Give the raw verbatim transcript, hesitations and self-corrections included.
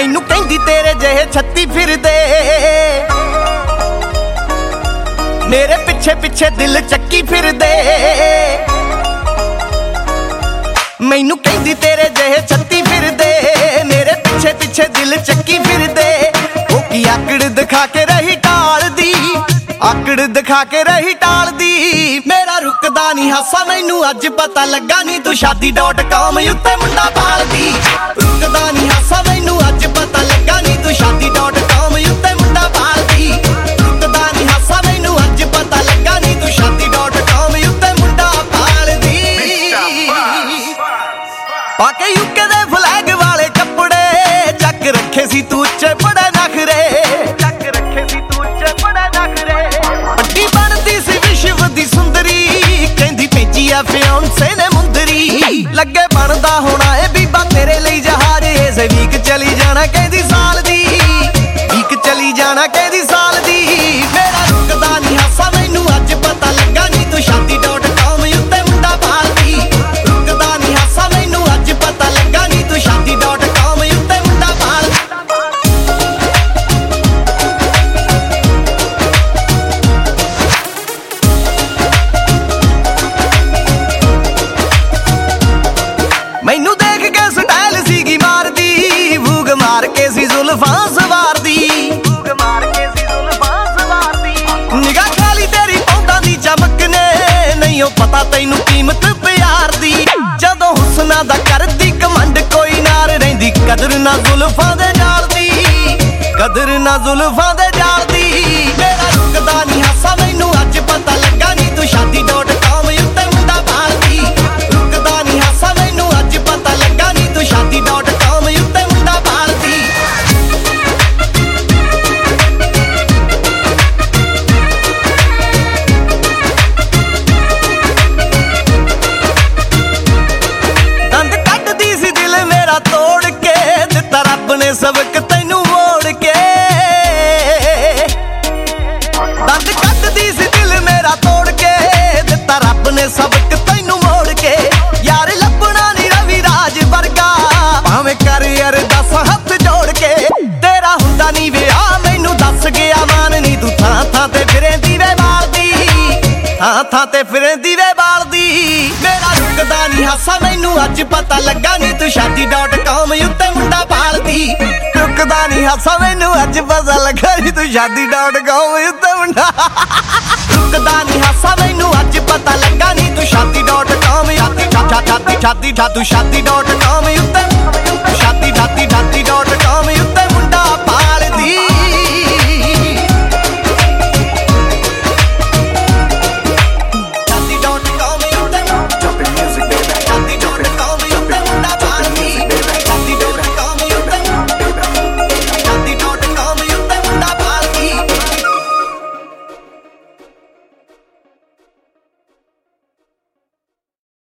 मैनू कहंदी तेरे जहे छत्ती फिरदे, मेरे पिछे पिछे दिल चक्की फिरदे। मैनू कहंदी तेरे जहे छत्ती फिरदे, मेरे पिछे पिछे दिल चक्की फिरदे। ओ की आकड़ दिखा के रही टाल दी, आकड़ दिखा के रही टाल दी। मेरा रुकदा नहीं हासा मैनू अज पता लगा नी, तू शादी डॉट कॉम उत्ते मुंडा पालदी। रुकदा नहीं हासा मैनू अज पता लगा नी, तू शादी डॉट कॉम उत्ते मुंडा पालदी। रुकदा नहीं हासा मैनू अज पता लगा नी, तू शादी डॉट कॉम उत्ते मुंडा पालदी। पाके यूके दे फ्लैग वाले कपड़े, चक रखे सी तू उच्चे बड़े नखरे, चक रखे सी तू उच्चे बड़े नखरे। बड़ी बनदी सी विश्व दी सुंदरी, कहंदी भेजी आ फियांसे ने मुंदरी। लगे बनदा होना ए बीबा तेरे लिए जहाज, इस वीक चली जाना कहंदी साल दी, वीक चली जाना कहंदी साल दी। मेरा रुकदा नहीं हासा मैनू अज पता लगा नी, तू शादी डॉट कॉम उत्ते मुंडा पालदी। रुकदा नहीं हासा मैनू अज पता लगा नी, तू शादी डॉट कॉम उत्ते मुंडा पालदी। मैनू देख के स्टाइल सीगी मारदी, भूग मार के सी जुल्फां सवारदी, भूग मार के सी जुल्फां सवारदी। निगाह खाली तेरी पौंदा दी चमक ने, नहीं ओ पता तैनू कीमत प्यार दी। जदों हुस्ना दा करदी कमंड कोई नार रहिंदी, कदर ना जुल्फां दे जाल दी, कदर ना जुल्फां दे जाल दी। मेरा रुकदा नहीं हासा मैनू अज पता लगा नी, तू शादी डॉट कॉम उत्ते मुंडा पालदी। रुकदा नहीं हासा मैनू अज पता लगा नी, तू शादी डॉट कॉम उत्ते मुंडा पालदी। दंद कटदी सी दिल मेरा तोड़ के, दिता रब ने सबक तैनू मोड़ के। दंद कटदी सी दिल मेरा तोड़ के, दिता रब ने सबक तैनू मोड़ के। यार लभना नी रवि राज वर्गा, भावें कर अरदास हथ जोड़ के। तेरा हुंदा नी विआह मैनू दस गया मान नी, तू थां थां ते फिरेंदी वे बालदी, थां थां ते फिरेंदी वे बालदी। मेरा रुकदा नहीं हासा मैनू अज पता लगा नी, तू शादी डॉट कॉम उत्ते मुंडा पालदी। रुकदा नहीं हासा मैनू अज पता लगा नी, तू शादी डॉट कॉम उत्ते मुंडा। रुकदा नहीं हासा मैनू अज पता लगा नी, तू शादी डॉट कॉम शादी शादी शादी शादी शादी डॉट कॉम उत्ते